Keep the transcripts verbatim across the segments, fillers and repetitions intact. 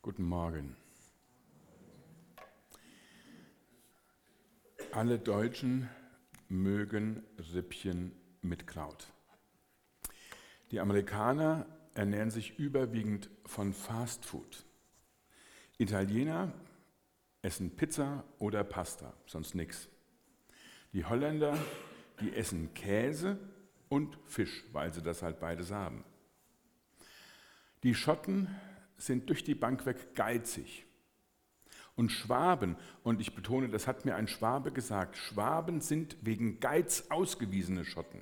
Guten Morgen. Alle Deutschen mögen Rippchen mit Kraut. Die Amerikaner ernähren sich überwiegend von Fast Food. Italiener essen Pizza oder Pasta, sonst nichts. Die Holländer, die essen Käse und Fisch, weil sie das halt beides haben. Die Schotten sind durch die Bank weg geizig. Und Schwaben, und ich betone, das hat mir ein Schwabe gesagt, Schwaben sind wegen Geiz ausgewiesene Schotten.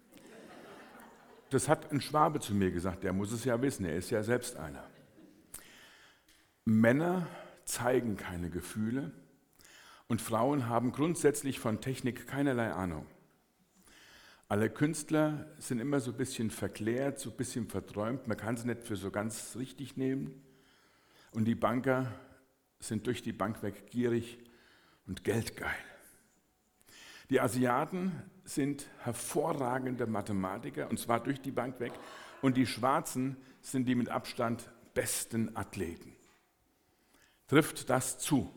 Das hat ein Schwabe zu mir gesagt, der muss es ja wissen, er ist ja selbst einer. Männer zeigen keine Gefühle und Frauen haben grundsätzlich von Technik keinerlei Ahnung. Alle Künstler sind immer so ein bisschen verklärt, so ein bisschen verträumt, man kann sie nicht für so ganz richtig nehmen. Und die Banker sind durch die Bank weg gierig und geldgeil. Die Asiaten sind hervorragende Mathematiker, und zwar durch die Bank weg. Und die Schwarzen sind die mit Abstand besten Athleten. Trifft das zu?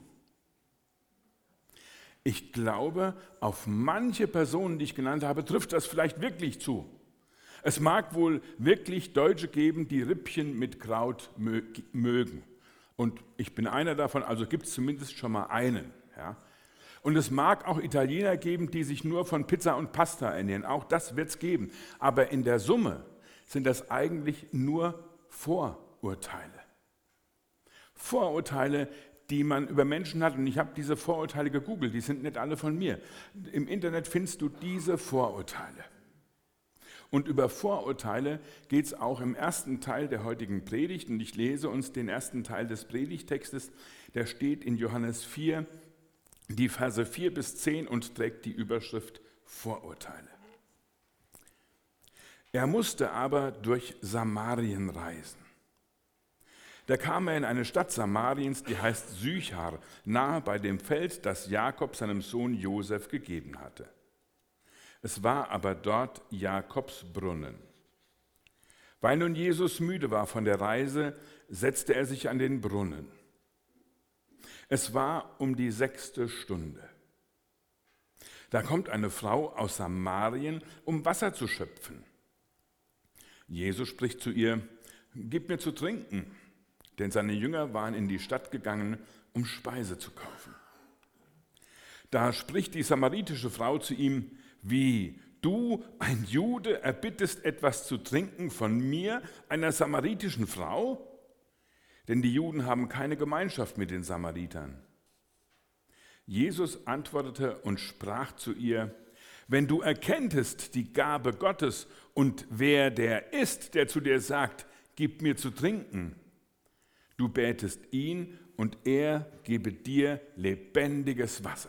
Ich glaube, auf manche Personen, die ich genannt habe, trifft das vielleicht wirklich zu. Es mag wohl wirklich Deutsche geben, die Rippchen mit Kraut mögen. Und ich bin einer davon, also gibt es zumindest schon mal einen. Ja. Und es mag auch Italiener geben, die sich nur von Pizza und Pasta ernähren. Auch das wird es geben. Aber in der Summe sind das eigentlich nur Vorurteile. Vorurteile, die man über Menschen hat. Und ich habe diese Vorurteile gegoogelt, die sind nicht alle von mir. Im Internet findest du diese Vorurteile. Und über Vorurteile geht es auch im ersten Teil der heutigen Predigt. Und ich lese uns den ersten Teil des Predigttextes. Der steht in Johannes vier, die Verse vier bis zehn und trägt die Überschrift Vorurteile. Er musste aber durch Samarien reisen. Da kam er in eine Stadt Samariens, die heißt Sychar, nahe bei dem Feld, das Jakob seinem Sohn Josef gegeben hatte. Es war aber dort Jakobs Brunnen. Weil nun Jesus müde war von der Reise, setzte er sich an den Brunnen. Es war um die sechste Stunde. Da kommt eine Frau aus Samarien, um Wasser zu schöpfen. Jesus spricht zu ihr: Gib mir zu trinken. Denn seine Jünger waren in die Stadt gegangen, um Speise zu kaufen. Da spricht die samaritische Frau zu ihm: Wie, du, ein Jude, erbittest etwas zu trinken von mir, einer samaritischen Frau? Denn die Juden haben keine Gemeinschaft mit den Samaritern. Jesus antwortete und sprach zu ihr: Wenn du erkenntest die Gabe Gottes und wer der ist, der zu dir sagt, gib mir zu trinken, du bätest ihn und er gebe dir lebendiges Wasser.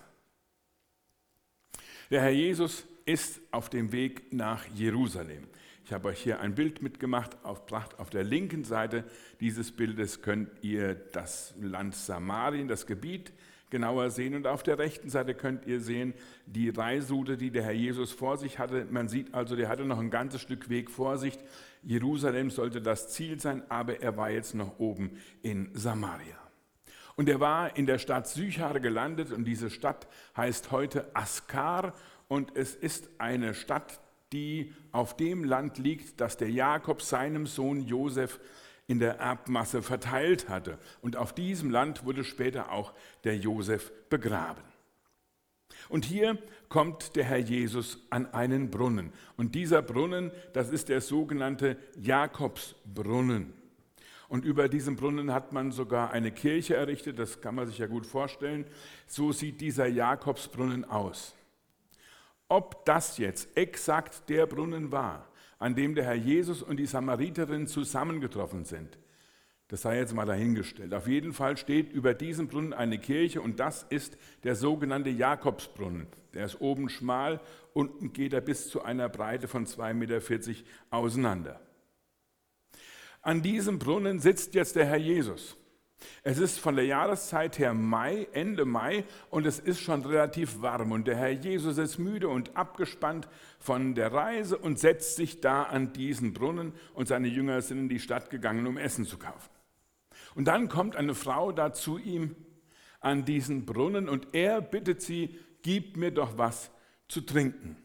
Der Herr Jesus ist auf dem Weg nach Jerusalem. Ich habe euch hier ein Bild mitgemacht, auf, auf der linken Seite dieses Bildes könnt ihr das Land Samarien, das Gebiet genauer sehen, und auf der rechten Seite könnt ihr sehen die Reiseroute, die der Herr Jesus vor sich hatte. Man sieht also, der hatte noch ein ganzes Stück Weg vor sich. Jerusalem sollte das Ziel sein, aber er war jetzt noch oben in Samaria. Und er war in der Stadt Sychar gelandet, und diese Stadt heißt heute Askar, und es ist eine Stadt, die auf dem Land liegt, das der Jakob seinem Sohn Josef in der Erbmasse verteilt hatte. Und auf diesem Land wurde später auch der Josef begraben. Und hier kommt der Herr Jesus an einen Brunnen. Und dieser Brunnen, das ist der sogenannte Jakobsbrunnen. Und über diesem Brunnen hat man sogar eine Kirche errichtet, das kann man sich ja gut vorstellen. So sieht dieser Jakobsbrunnen aus. Ob das jetzt exakt der Brunnen war, an dem der Herr Jesus und die Samariterin zusammengetroffen sind, das sei jetzt mal dahingestellt. Auf jeden Fall steht über diesem Brunnen eine Kirche, und das ist der sogenannte Jakobsbrunnen. Der ist oben schmal, unten geht er bis zu einer Breite von zwei Komma vierzig Meter auseinander. An diesem Brunnen sitzt jetzt der Herr Jesus. Es ist von der Jahreszeit her Mai, Ende Mai, und es ist schon relativ warm. Und der Herr Jesus ist müde und abgespannt von der Reise und setzt sich da an diesen Brunnen, und seine Jünger sind in die Stadt gegangen, um Essen zu kaufen. Und dann kommt eine Frau da zu ihm an diesen Brunnen und er bittet sie, gib mir doch was zu trinken.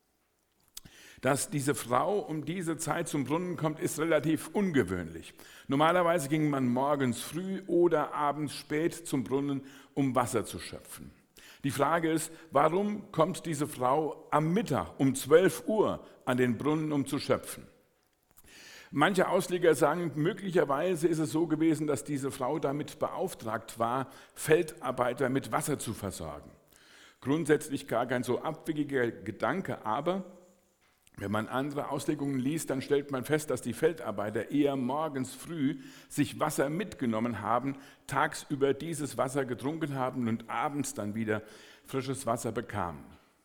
Dass diese Frau um diese Zeit zum Brunnen kommt, ist relativ ungewöhnlich. Normalerweise ging man morgens früh oder abends spät zum Brunnen, um Wasser zu schöpfen. Die Frage ist, warum kommt diese Frau am Mittag um zwölf Uhr an den Brunnen, um zu schöpfen? Manche Ausleger sagen, möglicherweise ist es so gewesen, dass diese Frau damit beauftragt war, Feldarbeiter mit Wasser zu versorgen. Grundsätzlich gar kein so abwegiger Gedanke, aber wenn man andere Auslegungen liest, dann stellt man fest, dass die Feldarbeiter eher morgens früh sich Wasser mitgenommen haben, tagsüber dieses Wasser getrunken haben und abends dann wieder frisches Wasser bekamen.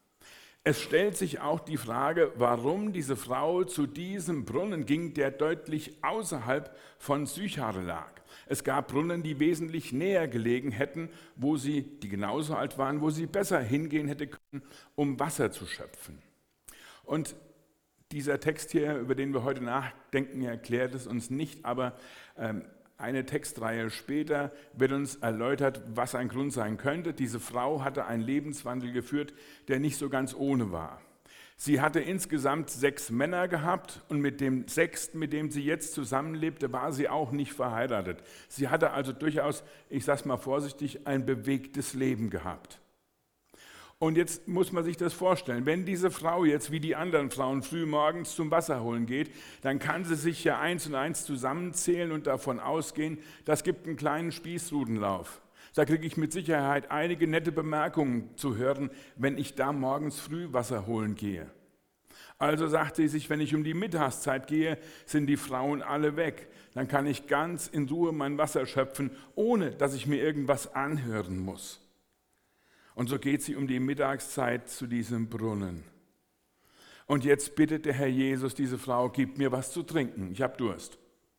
Es stellt sich auch die Frage, warum diese Frau zu diesem Brunnen ging, der deutlich außerhalb von Sychar lag. Es gab Brunnen, die wesentlich näher gelegen hätten, wo sie, die genauso alt waren, wo sie besser hingehen hätte können, um Wasser zu schöpfen. Und dieser Text hier, über den wir heute nachdenken, erklärt es uns nicht, aber ähm, eine Textreihe später wird uns erläutert, was ein Grund sein könnte. Diese Frau hatte einen Lebenswandel geführt, der nicht so ganz ohne war. Sie hatte insgesamt sechs Männer gehabt und mit dem sechsten, mit dem sie jetzt zusammenlebte, war sie auch nicht verheiratet. Sie hatte also durchaus, ich sage es mal vorsichtig, ein bewegtes Leben gehabt. Und jetzt muss man sich das vorstellen, wenn diese Frau jetzt wie die anderen Frauen früh morgens zum Wasser holen geht, dann kann sie sich ja eins und eins zusammenzählen und davon ausgehen, das gibt einen kleinen Spießrutenlauf. Da kriege ich mit Sicherheit einige nette Bemerkungen zu hören, wenn ich da morgens früh Wasser holen gehe. Also sagt sie sich, wenn ich um die Mittagszeit gehe, sind die Frauen alle weg. Dann kann ich ganz in Ruhe mein Wasser schöpfen, ohne dass ich mir irgendwas anhören muss. Und so geht sie um die Mittagszeit zu diesem Brunnen. Und jetzt bittet der Herr Jesus diese Frau, gib mir was zu trinken, ich habe Durst.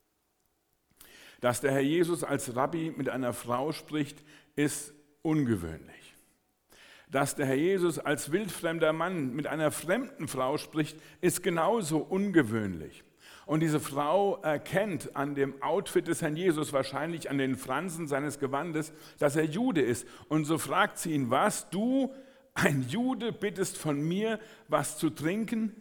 Dass der Herr Jesus als Rabbi mit einer Frau spricht, ist ungewöhnlich. Dass der Herr Jesus als wildfremder Mann mit einer fremden Frau spricht, ist genauso ungewöhnlich. Und diese Frau erkennt an dem Outfit des Herrn Jesus, wahrscheinlich an den Fransen seines Gewandes, dass er Jude ist. Und so fragt sie ihn, was, du, ein Jude, bittest von mir, was zu trinken?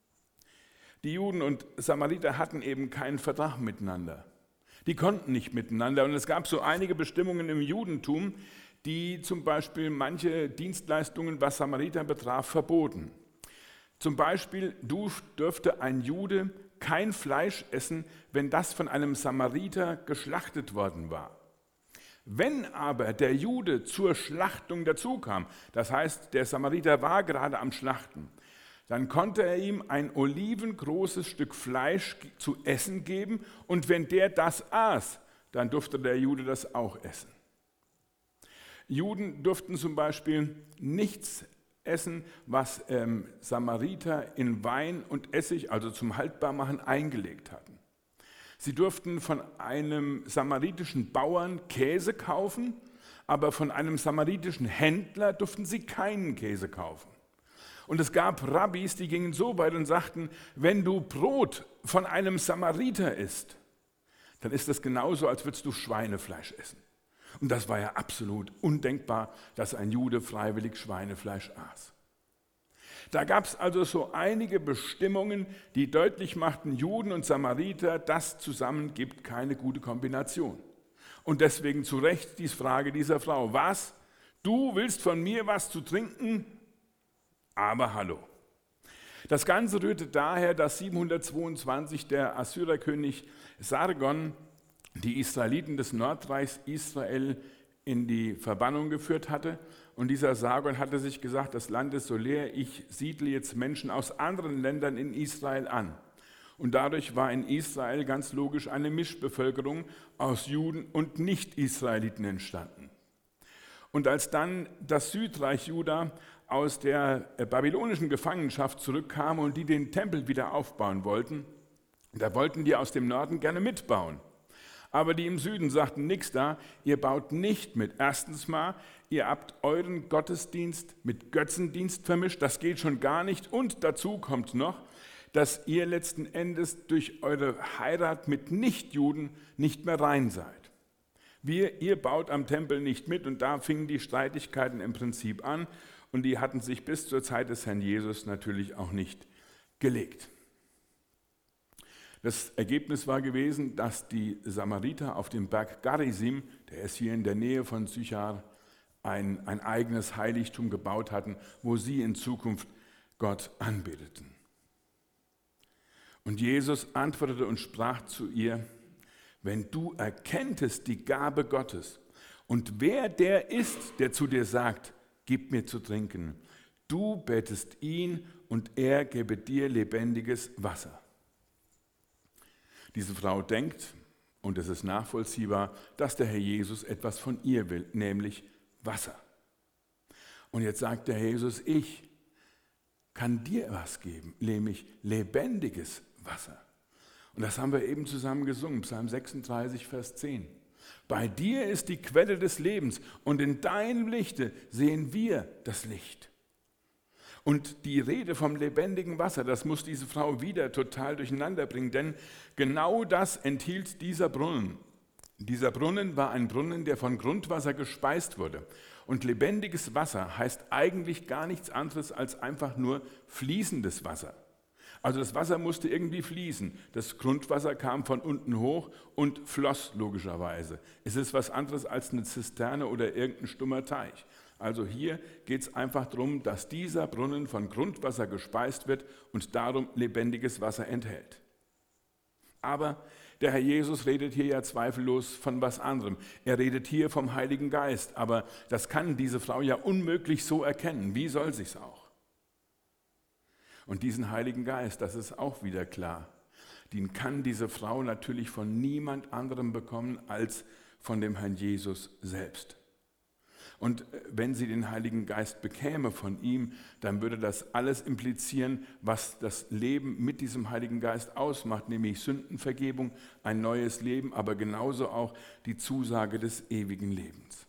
Die Juden und Samariter hatten eben keinen Vertrag miteinander. Die konnten nicht miteinander. Und es gab so einige Bestimmungen im Judentum, die zum Beispiel manche Dienstleistungen, was Samariter betraf, verboten. Zum Beispiel dürfte ein Jude kein Fleisch essen, wenn das von einem Samariter geschlachtet worden war. Wenn aber der Jude zur Schlachtung dazukam, das heißt, der Samariter war gerade am Schlachten, dann konnte er ihm ein olivengroßes Stück Fleisch zu essen geben und wenn der das aß, dann durfte der Jude das auch essen. Juden durften zum Beispiel nichts essen, was ähm, Samariter in Wein und Essig, also zum Haltbarmachen, eingelegt hatten. Sie durften von einem samaritischen Bauern Käse kaufen, aber von einem samaritischen Händler durften sie keinen Käse kaufen. Und es gab Rabbis, die gingen so weit und sagten, wenn du Brot von einem Samariter isst, dann ist das genauso, als würdest du Schweinefleisch essen. Und das war ja absolut undenkbar, dass ein Jude freiwillig Schweinefleisch aß. Da gab es also so einige Bestimmungen, die deutlich machten, Juden und Samariter, das zusammen gibt keine gute Kombination. Und deswegen zu Recht die Frage dieser Frau, was? Du willst von mir was zu trinken? Aber hallo. Das Ganze rührte daher, dass siebenhundertzweiundzwanzig der Assyrerkönig Sargon die Israeliten des Nordreichs Israel in die Verbannung geführt hatte. Und dieser Sargon hatte sich gesagt, das Land ist so leer, ich siedle jetzt Menschen aus anderen Ländern in Israel an. Und dadurch war in Israel ganz logisch eine Mischbevölkerung aus Juden und Nicht-Israeliten entstanden. Und als dann das Südreich Juda aus der babylonischen Gefangenschaft zurückkam und die den Tempel wieder aufbauen wollten, da wollten die aus dem Norden gerne mitbauen. Aber die im Süden sagten, nix da, ihr baut nicht mit. Erstens mal, ihr habt euren Gottesdienst mit Götzendienst vermischt, das geht schon gar nicht. Und dazu kommt noch, dass ihr letzten Endes durch eure Heirat mit Nichtjuden nicht mehr rein seid. Wir, ihr baut am Tempel nicht mit und da fingen die Streitigkeiten im Prinzip an und die hatten sich bis zur Zeit des Herrn Jesus natürlich auch nicht gelegt. Das Ergebnis war gewesen, dass die Samariter auf dem Berg Garizim, der ist hier in der Nähe von Sychar, ein, ein eigenes Heiligtum gebaut hatten, wo sie in Zukunft Gott anbeteten. Und Jesus antwortete und sprach zu ihr: Wenn du erkenntest die Gabe Gottes und wer der ist, der zu dir sagt, gib mir zu trinken, du bettest ihn und er gebe dir lebendiges Wasser. Diese Frau denkt, und es ist nachvollziehbar, dass der Herr Jesus etwas von ihr will, nämlich Wasser. Und jetzt sagt der Herr Jesus, ich kann dir was geben, nämlich lebendiges Wasser. Und das haben wir eben zusammen gesungen, Psalm sechsunddreißig, Vers zehn. Bei dir ist die Quelle des Lebens und in deinem Lichte sehen wir das Licht. Und die Rede vom lebendigen Wasser, das muss diese Frau wieder total durcheinander bringen, denn genau das enthielt dieser Brunnen. Dieser Brunnen war ein Brunnen, der von Grundwasser gespeist wurde. Und lebendiges Wasser heißt eigentlich gar nichts anderes als einfach nur fließendes Wasser. Also das Wasser musste irgendwie fließen. Das Grundwasser kam von unten hoch und floss logischerweise. Es ist was anderes als eine Zisterne oder irgendein stummer Teich. Also hier geht es einfach darum, dass dieser Brunnen von Grundwasser gespeist wird und darum lebendiges Wasser enthält. Aber der Herr Jesus redet hier ja zweifellos von was anderem. Er redet hier vom Heiligen Geist, aber das kann diese Frau ja unmöglich so erkennen. Wie soll sie es auch? Und diesen Heiligen Geist, das ist auch wieder klar, den kann diese Frau natürlich von niemand anderem bekommen als von dem Herrn Jesus selbst. Und wenn sie den Heiligen Geist bekäme von ihm, dann würde das alles implizieren, was das Leben mit diesem Heiligen Geist ausmacht, nämlich Sündenvergebung, ein neues Leben, aber genauso auch die Zusage des ewigen Lebens.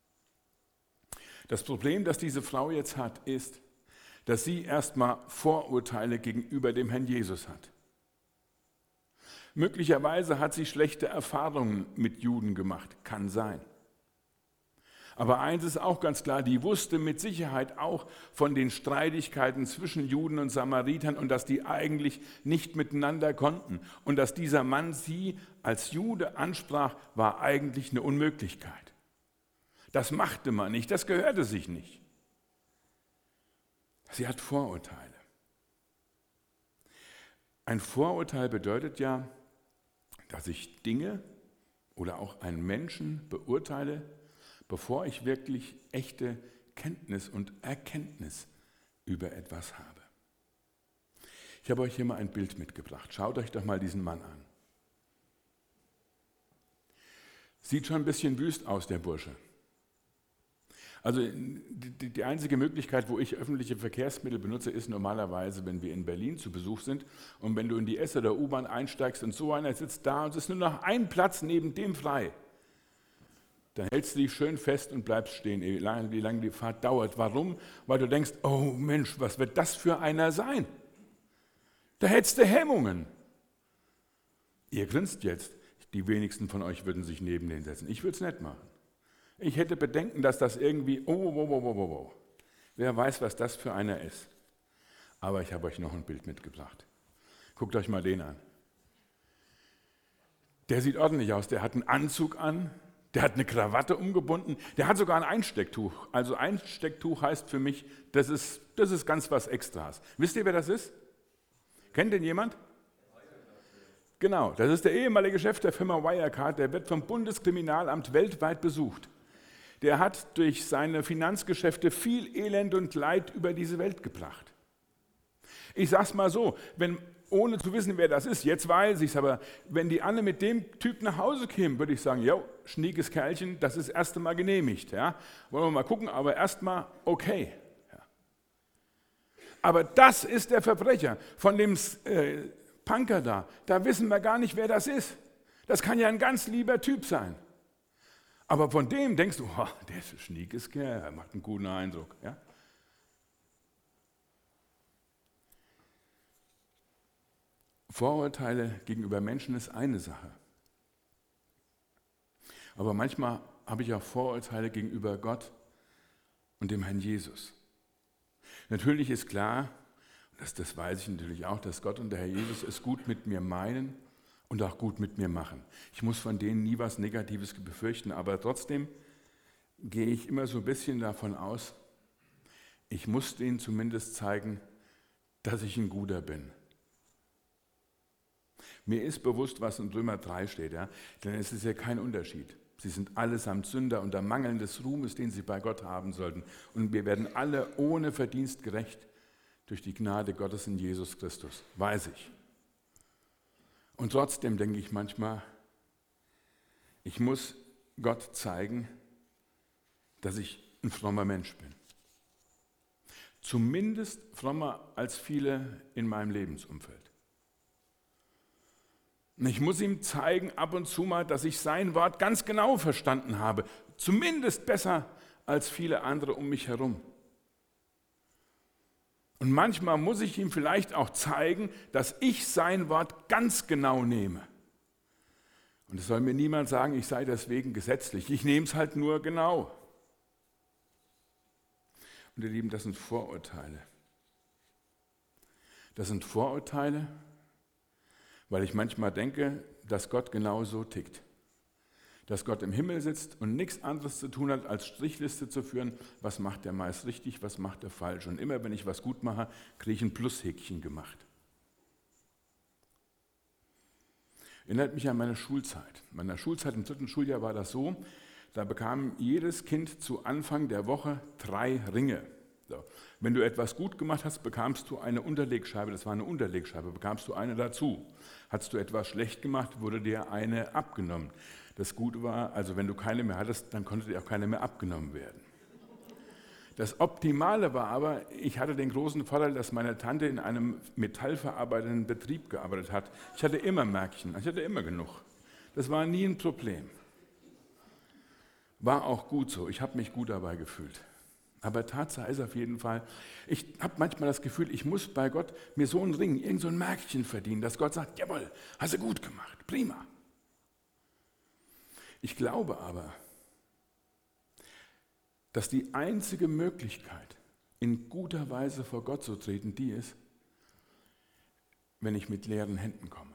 Das Problem, das diese Frau jetzt hat, ist, dass sie erstmal Vorurteile gegenüber dem Herrn Jesus hat. Möglicherweise hat sie schlechte Erfahrungen mit Juden gemacht, kann sein. Aber eins ist auch ganz klar, die wusste mit Sicherheit auch von den Streitigkeiten zwischen Juden und Samaritern und dass die eigentlich nicht miteinander konnten. Und dass dieser Mann sie als Jude ansprach, war eigentlich eine Unmöglichkeit. Das machte man nicht, das gehörte sich nicht. Sie hat Vorurteile. Ein Vorurteil bedeutet ja, dass ich Dinge oder auch einen Menschen beurteile, bevor ich wirklich echte Kenntnis und Erkenntnis über etwas habe. Ich habe euch hier mal ein Bild mitgebracht. Schaut euch doch mal diesen Mann an. Sieht schon ein bisschen wüst aus, der Bursche. Also die, die einzige Möglichkeit, wo ich öffentliche Verkehrsmittel benutze, ist normalerweise, wenn wir in Berlin zu Besuch sind und wenn du in die S oder U-Bahn einsteigst und so einer sitzt da und es ist nur noch ein Platz neben dem frei, dann hältst du dich schön fest und bleibst stehen, wie lange, wie lange die Fahrt dauert. Warum? Weil du denkst, oh Mensch, was wird das für einer sein? Da hättest du Hemmungen. Ihr grinst jetzt. Die wenigsten von euch würden sich neben den setzen. Ich würde es nicht machen. Ich hätte Bedenken, dass das irgendwie, oh, oh, oh, oh, oh, oh. Wer weiß, was das für einer ist. Aber ich habe euch noch ein Bild mitgebracht. Guckt euch mal den an. Der sieht ordentlich aus. Der hat einen Anzug an, der hat eine Krawatte umgebunden, der hat sogar ein Einstecktuch. Also Einstecktuch heißt für mich, das ist, das ist ganz was Extras. Wisst ihr, wer das ist? Kennt den jemand? Genau, das ist der ehemalige Chef der Firma Wirecard, der wird vom Bundeskriminalamt weltweit besucht. Der hat durch seine Finanzgeschäfte viel Elend und Leid über diese Welt gebracht. Ich sag's mal so, wenn, ohne zu wissen, wer das ist, jetzt weiß ich's, aber wenn die alle mit dem Typ nach Hause kämen, würde ich sagen, jo, schniekes Kerlchen, das ist das erste Mal genehmigt. Ja? Wollen wir mal gucken, aber erstmal okay. Ja. Aber das ist der Verbrecher, von dem äh, Punker da, da wissen wir gar nicht, wer das ist. Das kann ja ein ganz lieber Typ sein. Aber von dem denkst du, oh, der ist ein schniekes Kerl, er macht einen guten Eindruck. Ja? Vorurteile gegenüber Menschen ist eine Sache. Aber manchmal habe ich auch Vorurteile gegenüber Gott und dem Herrn Jesus. Natürlich ist klar, das, das weiß ich natürlich auch, dass Gott und der Herr Jesus es gut mit mir meinen und auch gut mit mir machen. Ich muss von denen nie was Negatives befürchten, aber trotzdem gehe ich immer so ein bisschen davon aus, ich muss denen zumindest zeigen, dass ich ein Guter bin. Mir ist bewusst, was in Römer drei steht, ja? Denn es ist ja kein Unterschied. Sie sind allesamt Sünder unter Mangeln des Ruhmes, den sie bei Gott haben sollten. Und wir werden alle ohne Verdienst gerecht durch die Gnade Gottes in Jesus Christus, weiß ich. Und trotzdem denke ich manchmal, ich muss Gott zeigen, dass ich ein frommer Mensch bin. Zumindest frommer als viele in meinem Lebensumfeld. Und ich muss ihm zeigen ab und zu mal, dass ich sein Wort ganz genau verstanden habe. Zumindest besser als viele andere um mich herum. Und manchmal muss ich ihm vielleicht auch zeigen, dass ich sein Wort ganz genau nehme. Und es soll mir niemand sagen, ich sei deswegen gesetzlich. Ich nehme es halt nur genau. Und ihr Lieben, das sind Vorurteile. Das sind Vorurteile, weil ich manchmal denke, dass Gott genau so tickt. Dass Gott im Himmel sitzt und nichts anderes zu tun hat, als Strichliste zu führen, was macht er meist richtig, was macht er falsch. Und immer, wenn ich was gut mache, kriege ich ein Plushäkchen gemacht. Erinnert mich an meine Schulzeit. In meiner Schulzeit im dritten Schuljahr war das so, da bekam jedes Kind zu Anfang der Woche drei Ringe. So. Wenn du etwas gut gemacht hast, bekamst du eine Unterlegscheibe, das war eine Unterlegscheibe, bekamst du eine dazu. Hast du etwas schlecht gemacht, wurde dir eine abgenommen. Das Gute war, also wenn du keine mehr hattest, dann konnte dir auch keine mehr abgenommen werden. Das Optimale war aber, ich hatte den großen Vorteil, dass meine Tante in einem metallverarbeitenden Betrieb gearbeitet hat. Ich hatte immer Märkchen, ich hatte immer genug. Das war nie ein Problem. War auch gut so, ich habe mich gut dabei gefühlt. Aber Tatsache ist auf jeden Fall, ich habe manchmal das Gefühl, ich muss bei Gott mir so einen Ring, irgend so ein Märkchen verdienen, dass Gott sagt, jawohl, hast du gut gemacht, prima. Ich glaube aber, dass die einzige Möglichkeit, in guter Weise vor Gott zu treten, die ist, wenn ich mit leeren Händen komme.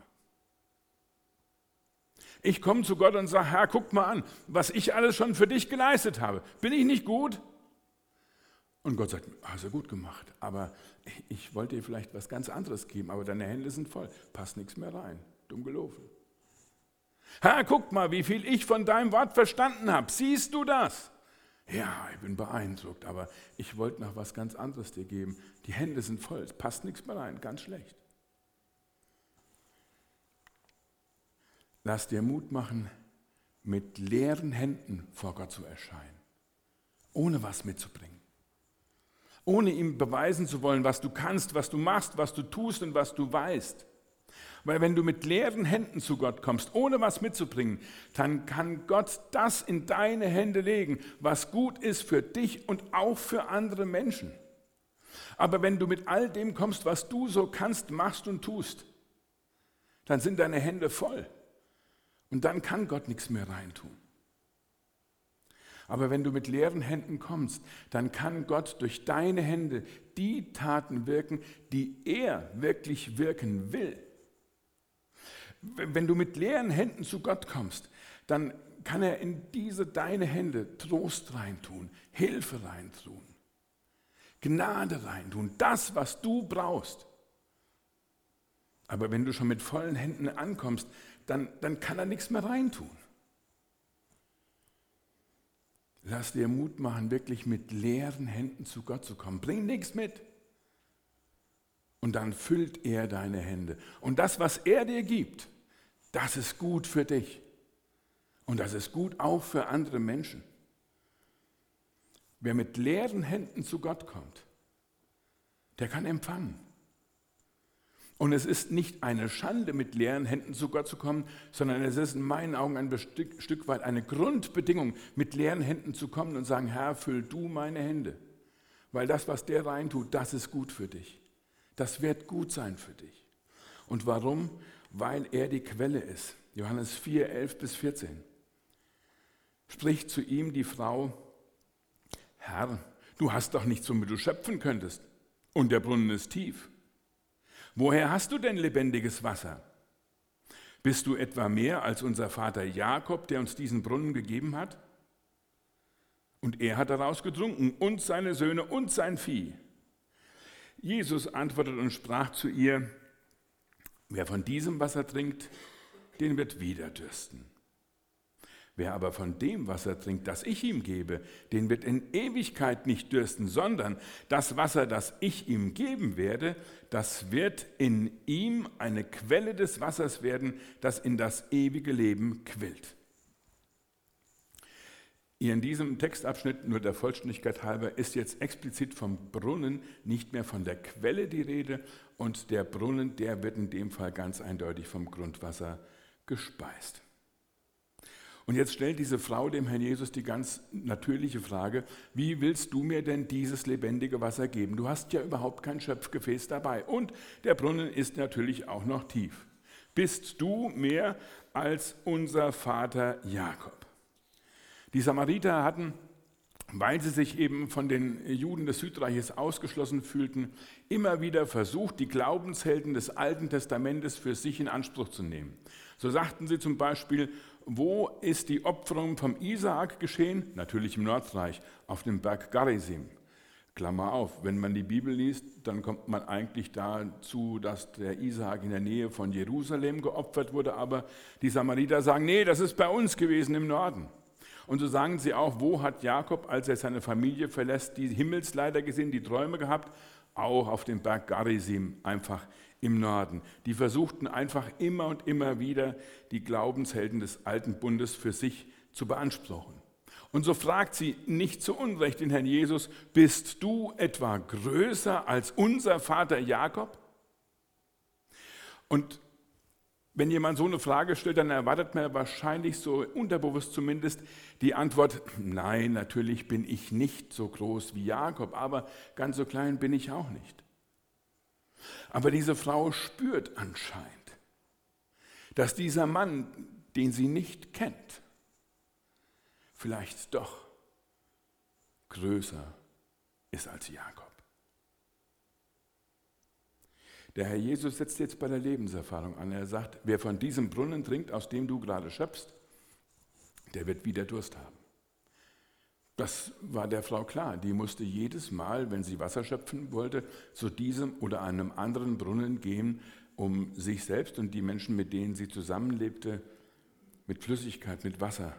Ich komme zu Gott und sage, Herr, guck mal an, was ich alles schon für dich geleistet habe. Bin ich nicht gut? Und Gott sagt, hast du gut gemacht, aber ich wollte dir vielleicht was ganz anderes geben, aber deine Hände sind voll, passt nichts mehr rein, dumm gelaufen. Herr, guck mal, wie viel ich von deinem Wort verstanden habe, siehst du das? Ja, ich bin beeindruckt, aber ich wollte noch was ganz anderes dir geben. Die Hände sind voll, es passt nichts mehr rein, ganz schlecht. Lass dir Mut machen, mit leeren Händen vor Gott zu erscheinen, ohne was mitzubringen. Ohne ihm beweisen zu wollen, was du kannst, was du machst, was du tust und was du weißt. Weil wenn du mit leeren Händen zu Gott kommst, ohne was mitzubringen, dann kann Gott das in deine Hände legen, was gut ist für dich und auch für andere Menschen. Aber wenn du mit all dem kommst, was du so kannst, machst und tust, dann sind deine Hände voll. Und dann kann Gott nichts mehr reintun. Aber wenn du mit leeren Händen kommst, dann kann Gott durch deine Hände die Taten wirken, die er wirklich wirken will. Wenn du mit leeren Händen zu Gott kommst, dann kann er in diese deine Hände Trost reintun, Hilfe reintun, Gnade reintun, das, was du brauchst. Aber wenn du schon mit vollen Händen ankommst, dann, dann kann er nichts mehr reintun. Lass dir Mut machen, wirklich mit leeren Händen zu Gott zu kommen. Bring nichts mit. Und dann füllt er deine Hände. Und das, was er dir gibt, das ist gut für dich. Und das ist gut auch für andere Menschen. Wer mit leeren Händen zu Gott kommt, der kann empfangen. Und es ist nicht eine Schande, mit leeren Händen zu Gott zu kommen, sondern es ist in meinen Augen ein Stück, Stück weit eine Grundbedingung, mit leeren Händen zu kommen und sagen, Herr, füll du meine Hände. Weil das, was der reintut, das ist gut für dich. Das wird gut sein für dich. Und warum? Weil er die Quelle ist. Johannes vier, elf bis vierzehn. spricht zu ihm die Frau: Herr, du hast doch nichts, womit du schöpfen könntest, und der Brunnen ist tief. Woher hast du denn lebendiges Wasser? Bist du etwa mehr als unser Vater Jakob, der uns diesen Brunnen gegeben hat? Und er hat daraus getrunken, und seine Söhne und sein Vieh. Jesus antwortete und sprach zu ihr: Wer von diesem Wasser trinkt, den wird wieder dürsten. Wer aber von dem Wasser trinkt, das ich ihm gebe, den wird in Ewigkeit nicht dürsten, sondern das Wasser, das ich ihm geben werde, das wird in ihm eine Quelle des Wassers werden, das in das ewige Leben quillt. Hier in diesem Textabschnitt, nur der Vollständigkeit halber, ist jetzt explizit vom Brunnen, nicht mehr von der Quelle die Rede, und der Brunnen, der wird in dem Fall ganz eindeutig vom Grundwasser gespeist. Und jetzt stellt diese Frau dem Herrn Jesus die ganz natürliche Frage: Wie willst du mir denn dieses lebendige Wasser geben? Du hast ja überhaupt kein Schöpfgefäß dabei, und der Brunnen ist natürlich auch noch tief. Bist du mehr als unser Vater Jakob? Die Samariter hatten, weil sie sich eben von den Juden des Südreiches ausgeschlossen fühlten, immer wieder versucht, die Glaubenshelden des Alten Testamentes für sich in Anspruch zu nehmen. So sagten sie zum Beispiel: Wo ist die Opferung vom Isaak geschehen? Natürlich im Nordreich, auf dem Berg Garizim. Klammer auf, wenn man die Bibel liest, dann kommt man eigentlich dazu, dass der Isaak in der Nähe von Jerusalem geopfert wurde, aber die Samariter sagen: Nee, das ist bei uns gewesen im Norden. Und so sagen sie auch: Wo hat Jakob, als er seine Familie verlässt, die Himmelsleiter gesehen, die Träume gehabt? Auch auf dem Berg Garizim, einfach im Norden. Die versuchten einfach immer und immer wieder, die Glaubenshelden des alten Bundes für sich zu beanspruchen. Und so fragt sie nicht zu Unrecht den Herrn Jesus: Bist du etwa größer als unser Vater Jakob? Und wenn jemand so eine Frage stellt, dann erwartet man wahrscheinlich, so unterbewusst zumindest, die Antwort: Nein, natürlich bin ich nicht so groß wie Jakob, aber ganz so klein bin ich auch nicht. Aber diese Frau spürt anscheinend, dass dieser Mann, den sie nicht kennt, vielleicht doch größer ist als Jakob. Der Herr Jesus setzt jetzt bei der Lebenserfahrung an. Er sagt: Wer von diesem Brunnen trinkt, aus dem du gerade schöpfst, der wird wieder Durst haben. Das war der Frau klar. Die musste jedes Mal, wenn sie Wasser schöpfen wollte, zu diesem oder einem anderen Brunnen gehen, um sich selbst und die Menschen, mit denen sie zusammenlebte, mit Flüssigkeit, mit Wasser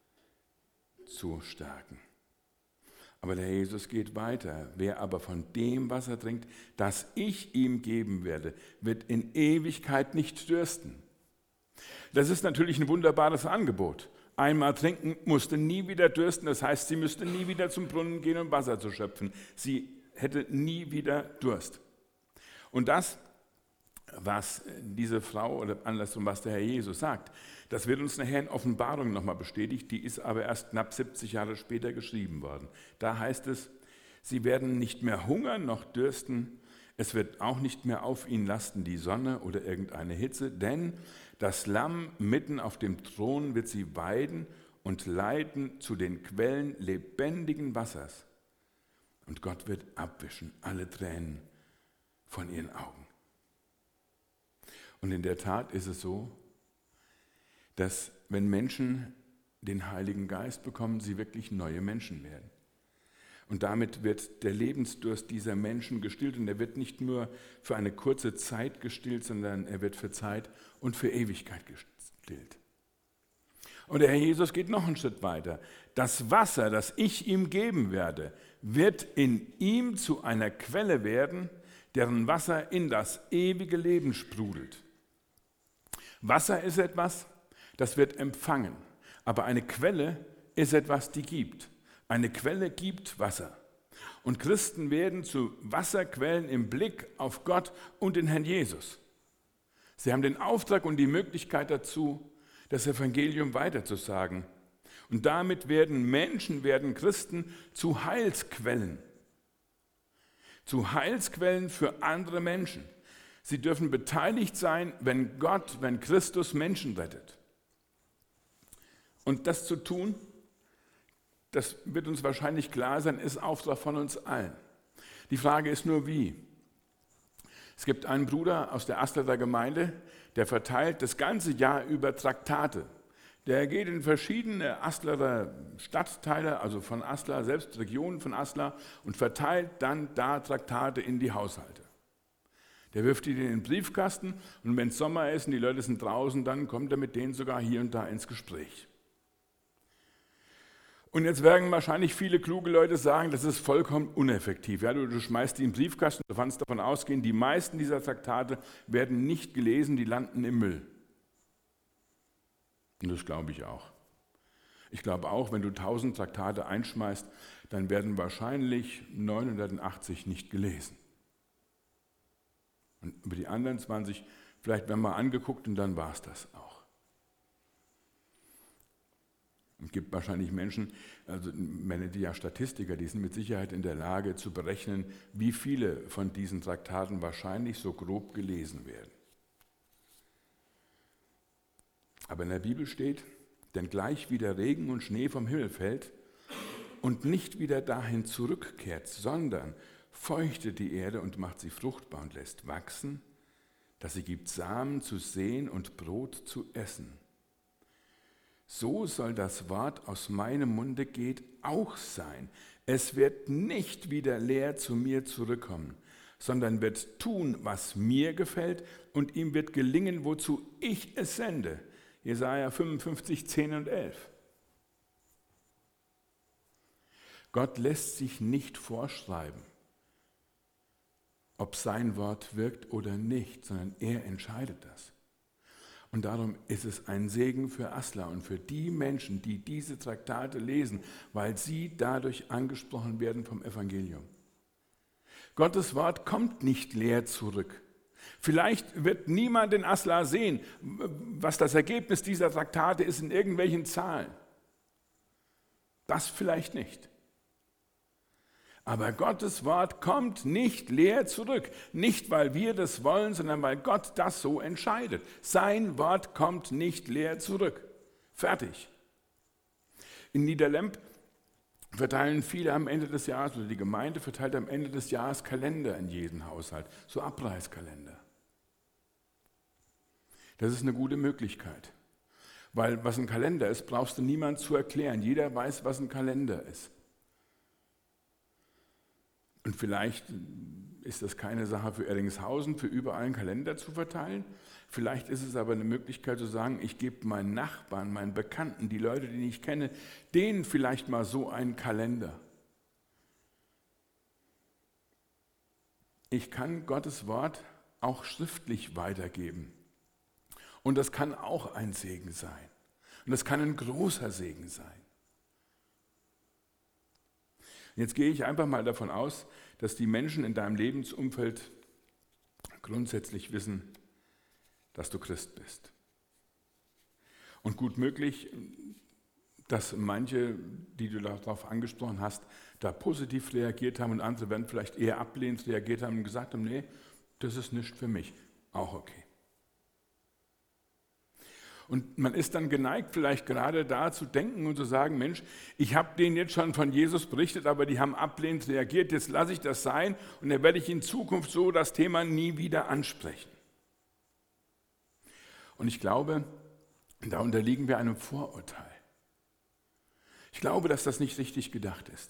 zu stärken. Aber der Herr Jesus geht weiter. Wer aber von dem Wasser trinkt, das ich ihm geben werde, wird in Ewigkeit nicht dürsten. Das ist natürlich ein wunderbares Angebot. Einmal trinken, musste nie wieder dürsten. Das heißt, sie müsste nie wieder zum Brunnen gehen, um Wasser zu schöpfen. Sie hätte nie wieder Durst. Und das, was diese Frau, oder andersrum, was der Herr Jesus sagt, das wird uns nachher in Offenbarung nochmal bestätigt. Die ist aber erst knapp siebzig Jahre später geschrieben worden. Da heißt es: Sie werden nicht mehr hungern noch dürsten. Es wird auch nicht mehr auf ihnen lasten die Sonne oder irgendeine Hitze, denn das Lamm mitten auf dem Thron wird sie weiden und leiten zu den Quellen lebendigen Wassers. Und Gott wird abwischen alle Tränen von ihren Augen. Und in der Tat ist es so, dass wenn Menschen den Heiligen Geist bekommen, sie wirklich neue Menschen werden. Und damit wird der Lebensdurst dieser Menschen gestillt. Und er wird nicht nur für eine kurze Zeit gestillt, sondern er wird für Zeit und für Ewigkeit gestillt. Und der Herr Jesus geht noch einen Schritt weiter. Das Wasser, das ich ihm geben werde, wird in ihm zu einer Quelle werden, deren Wasser in das ewige Leben sprudelt. Wasser ist etwas, das wird empfangen. Aber eine Quelle ist etwas, die gibt. Eine Quelle gibt Wasser. Und Christen werden zu Wasserquellen im Blick auf Gott und den Herrn Jesus. Sie haben den Auftrag und die Möglichkeit dazu, das Evangelium weiterzusagen. Und damit werden Menschen, werden Christen zu Heilsquellen. Zu Heilsquellen für andere Menschen. Sie dürfen beteiligt sein, wenn Gott, wenn Christus Menschen rettet. Und das zu tun, das wird uns wahrscheinlich klar sein, ist Auftrag von uns allen. Die Frage ist nur, wie. Es gibt einen Bruder aus der Aslader Gemeinde, der verteilt das ganze Jahr über Traktate. Der geht in verschiedene Aslader Stadtteile, also von Aslar, selbst Regionen von Aslar, und verteilt dann da Traktate in die Haushalte. Der wirft die in den Briefkasten und wenn es Sommer ist und die Leute sind draußen, dann kommt er mit denen sogar hier und da ins Gespräch. Und jetzt werden wahrscheinlich viele kluge Leute sagen, das ist vollkommen uneffektiv. Ja, du, du schmeißt die in den Briefkasten, du kannst davon ausgehen, die meisten dieser Traktate werden nicht gelesen, die landen im Müll. Und das glaube ich auch. Ich glaube auch, wenn du tausend Traktate einschmeißt, dann werden wahrscheinlich neunhundertachtzig nicht gelesen. Und über die anderen zwanzig, vielleicht werden wir angeguckt und dann war es das auch. Es gibt wahrscheinlich Menschen, also meine die ja Statistiker, die sind mit Sicherheit in der Lage zu berechnen, wie viele von diesen Traktaten wahrscheinlich so grob gelesen werden. Aber in der Bibel steht, denn gleich wie der Regen und Schnee vom Himmel fällt und nicht wieder dahin zurückkehrt, sondern feuchtet die Erde und macht sie fruchtbar und lässt wachsen, dass sie gibt Samen zu säen und Brot zu essen. So soll das Wort aus meinem Munde geht auch sein. Es wird nicht wieder leer zu mir zurückkommen, sondern wird tun, was mir gefällt und ihm wird gelingen, wozu ich es sende. Jesaja fünfundfünfzig, zehn und elf. Gott lässt sich nicht vorschreiben, ob sein Wort wirkt oder nicht, sondern er entscheidet das. Und darum ist es ein Segen für Aslar und für die Menschen, die diese Traktate lesen, weil sie dadurch angesprochen werden vom Evangelium. Gottes Wort kommt nicht leer zurück. Vielleicht wird niemand in Aslar sehen, was das Ergebnis dieser Traktate ist in irgendwelchen Zahlen. Das vielleicht nicht. Aber Gottes Wort kommt nicht leer zurück. Nicht, weil wir das wollen, sondern weil Gott das so entscheidet. Sein Wort kommt nicht leer zurück. Fertig. In Niederlemp verteilen viele am Ende des Jahres, oder die Gemeinde verteilt am Ende des Jahres Kalender in jeden Haushalt, so Abreißkalender. Das ist eine gute Möglichkeit. Weil was ein Kalender ist, brauchst du niemand zu erklären. Jeder weiß, was ein Kalender ist. Und vielleicht ist das keine Sache für Erdingshausen, für überall einen Kalender zu verteilen. Vielleicht ist es aber eine Möglichkeit zu sagen, ich gebe meinen Nachbarn, meinen Bekannten, die Leute, die ich kenne, denen vielleicht mal so einen Kalender. Ich kann Gottes Wort auch schriftlich weitergeben. Und das kann auch ein Segen sein. Und das kann ein großer Segen sein. Jetzt gehe ich einfach mal davon aus, dass die Menschen in deinem Lebensumfeld grundsätzlich wissen, dass du Christ bist. Und gut möglich, dass manche, die du darauf angesprochen hast, da positiv reagiert haben und andere werden vielleicht eher ablehnend reagiert haben und gesagt haben, nee, das ist nicht für mich. Auch okay. Und man ist dann geneigt, vielleicht gerade da zu denken und zu sagen, Mensch, ich habe denen jetzt schon von Jesus berichtet, aber die haben ablehnend reagiert, jetzt lasse ich das sein und dann werde ich in Zukunft so das Thema nie wieder ansprechen. Und ich glaube, da unterliegen wir einem Vorurteil. Ich glaube, dass das nicht richtig gedacht ist.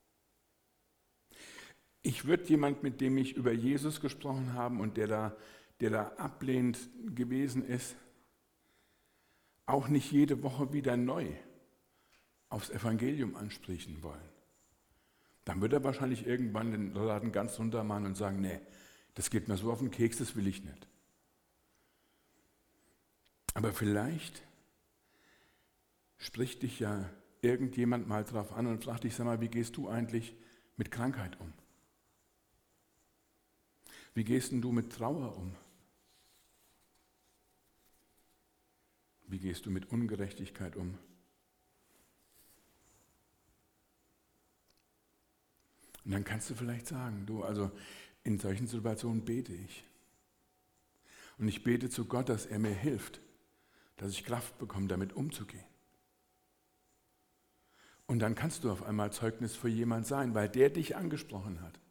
Ich würde jemand, mit dem ich über Jesus gesprochen habe und der da, der da ablehnend gewesen ist, auch nicht jede Woche wieder neu aufs Evangelium ansprechen wollen. Dann wird er wahrscheinlich irgendwann den Laden ganz runter machen und sagen, nee, das geht mir so auf den Keks, das will ich nicht. Aber vielleicht spricht dich ja irgendjemand mal drauf an und fragt dich, sag mal, wie gehst du eigentlich mit Krankheit um? Wie gehst denn du mit Trauer um? Wie gehst du mit Ungerechtigkeit um? Und dann kannst du vielleicht sagen, du, also in solchen Situationen bete ich. Und ich bete zu Gott, dass er mir hilft, dass ich Kraft bekomme, damit umzugehen. Und dann kannst du auf einmal Zeugnis für jemand sein, weil der dich angesprochen hat.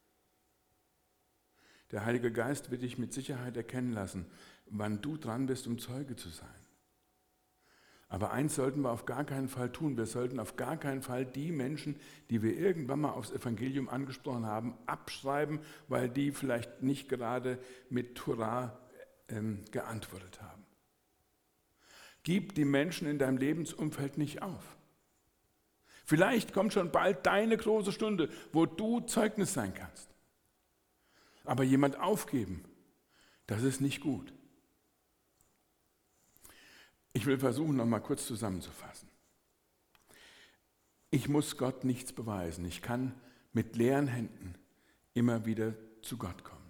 Der Heilige Geist wird dich mit Sicherheit erkennen lassen, wann du dran bist, um Zeuge zu sein. Aber eins sollten wir auf gar keinen Fall tun. Wir sollten auf gar keinen Fall die Menschen, die wir irgendwann mal aufs Evangelium angesprochen haben, abschreiben, weil die vielleicht nicht gerade mit Hurra ähm, geantwortet haben. Gib die Menschen in deinem Lebensumfeld nicht auf. Vielleicht kommt schon bald deine große Stunde, wo du Zeugnis sein kannst. Aber jemand aufgeben, das ist nicht gut. Ich will versuchen, noch mal kurz zusammenzufassen. Ich muss Gott nichts beweisen. Ich kann mit leeren Händen immer wieder zu Gott kommen.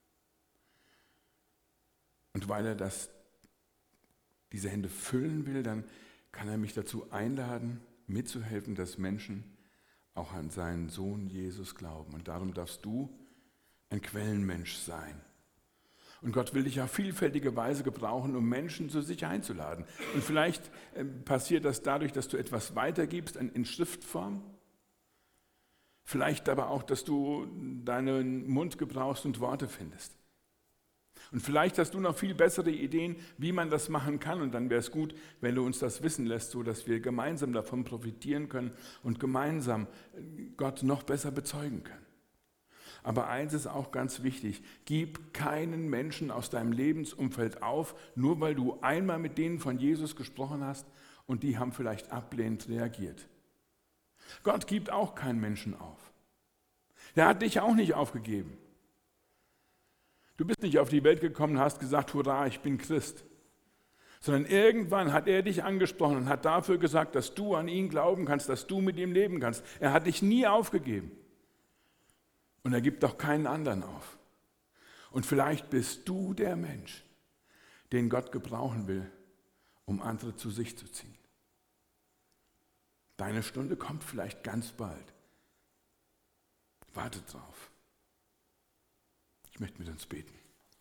Und weil er das, diese Hände füllen will, dann kann er mich dazu einladen, mitzuhelfen, dass Menschen auch an seinen Sohn Jesus glauben. Und darum darfst du ein Quellenmensch sein. Und Gott will dich auf vielfältige Weise gebrauchen, um Menschen zu sich einzuladen. Und vielleicht äh, passiert das dadurch, dass du etwas weitergibst in, in Schriftform. Vielleicht aber auch, dass du deinen Mund gebrauchst und Worte findest. Und vielleicht hast du noch viel bessere Ideen, wie man das machen kann. Und dann wäre es gut, wenn du uns das wissen lässt, sodass wir gemeinsam davon profitieren können und gemeinsam Gott noch besser bezeugen können. Aber eins ist auch ganz wichtig, gib keinen Menschen aus deinem Lebensumfeld auf, nur weil du einmal mit denen von Jesus gesprochen hast und die haben vielleicht ablehnend reagiert. Gott gibt auch keinen Menschen auf. Er hat dich auch nicht aufgegeben. Du bist nicht auf die Welt gekommen und hast gesagt, hurra, ich bin Christ. Sondern irgendwann hat er dich angesprochen und hat dafür gesagt, dass du an ihn glauben kannst, dass du mit ihm leben kannst. Er hat dich nie aufgegeben. Und er gibt auch keinen anderen auf. Und vielleicht bist du der Mensch, den Gott gebrauchen will, um andere zu sich zu ziehen. Deine Stunde kommt vielleicht ganz bald. Warte drauf. Ich möchte mit uns beten.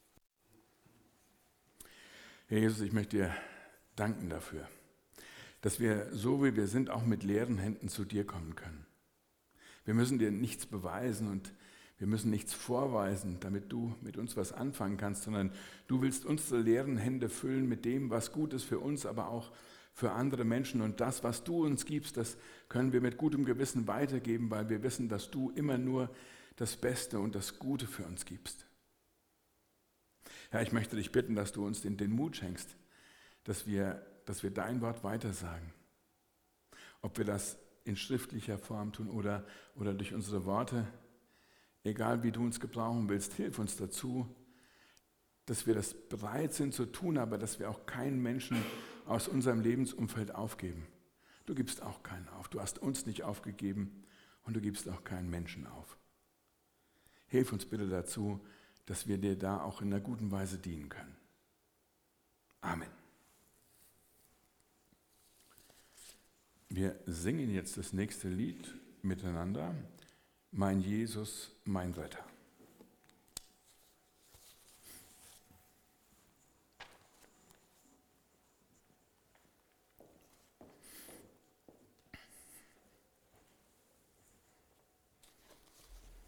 Herr Jesus, ich möchte dir danken dafür, dass wir, so wie wir sind, auch mit leeren Händen zu dir kommen können. Wir müssen dir nichts beweisen und wir müssen nichts vorweisen, damit du mit uns was anfangen kannst, sondern du willst unsere leeren Hände füllen mit dem, was gut ist für uns, aber auch für andere Menschen. Und das, was du uns gibst, das können wir mit gutem Gewissen weitergeben, weil wir wissen, dass du immer nur das Beste und das Gute für uns gibst. Ja, ich möchte dich bitten, dass du uns den, den Mut schenkst, dass wir, dass wir dein Wort weitersagen. Ob wir das in schriftlicher Form tun oder, oder durch unsere Worte, egal wie du uns gebrauchen willst, hilf uns dazu, dass wir das bereit sind zu tun, aber dass wir auch keinen Menschen aus unserem Lebensumfeld aufgeben. Du gibst auch keinen auf. Du hast uns nicht aufgegeben und du gibst auch keinen Menschen auf. Hilf uns bitte dazu, dass wir dir da auch in einer guten Weise dienen können. Amen. Wir singen jetzt das nächste Lied miteinander. Mein Jesus, mein Retter.